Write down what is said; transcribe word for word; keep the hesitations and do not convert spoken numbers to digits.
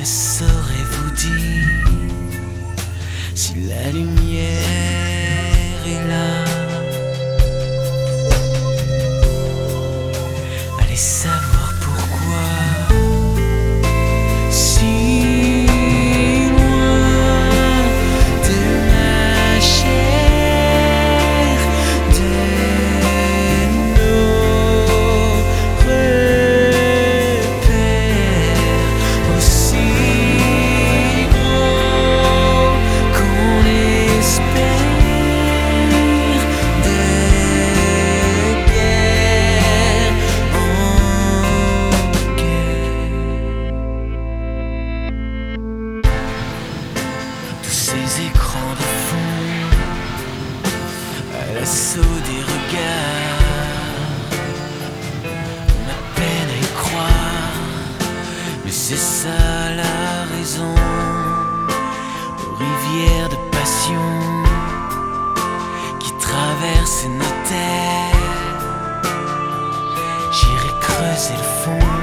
ne saurez-vous dire si la lumière est là? Allez savoir pourquoi si loin de ma chair, de nos repères, aussi gros qu'on espère, de guerre en guerre. Tous ces écrans de fond à l'assaut des regards, on a peine à y croire, mais c'est ça la raison. Aux rivières de passion qui traversent nos terres, j'irai creuser le fond.